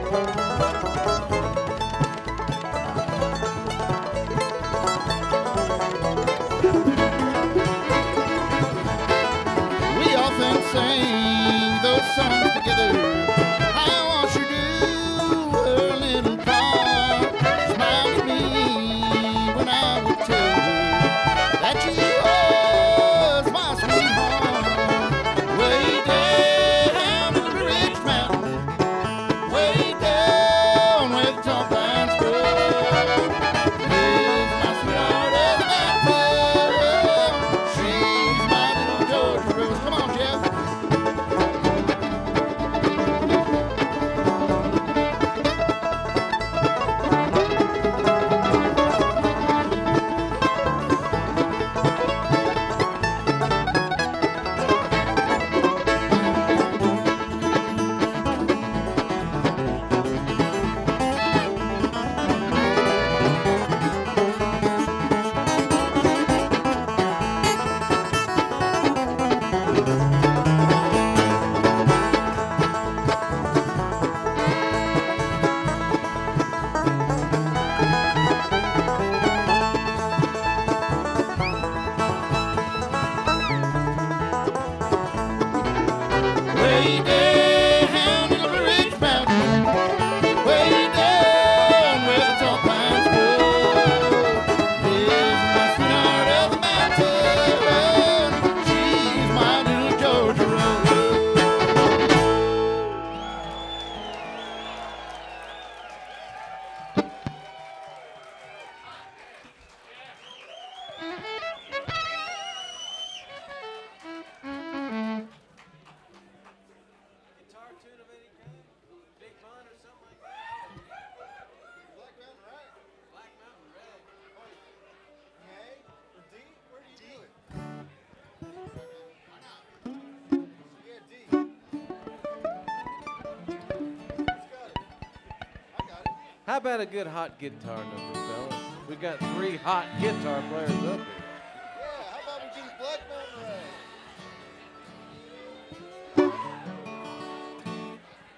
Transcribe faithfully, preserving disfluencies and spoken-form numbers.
We often sing those songs together. I want you to do a little part. Smile at me when I would tell you that you was my sweetheart. Way down in the Blue Ridge Mountain, way down where the tall pines grow, lives my sweetheart of the mountain. She's my little Georgia Rose. Come on, Jeff. Way down in the Blue Ridge Mountain, way down where the tall pines grow, lives my sweetheart of the mountain. She's my little Georgia Rose. Guitar tune of any kind? Big Bun or something like that? Black Mountain Rag. Black Mountain Rag. A or D? Where do you do it? Yeah, D. Who's got it? I got it. How about a good hot guitar number, fellas? We got three hot guitar players up here.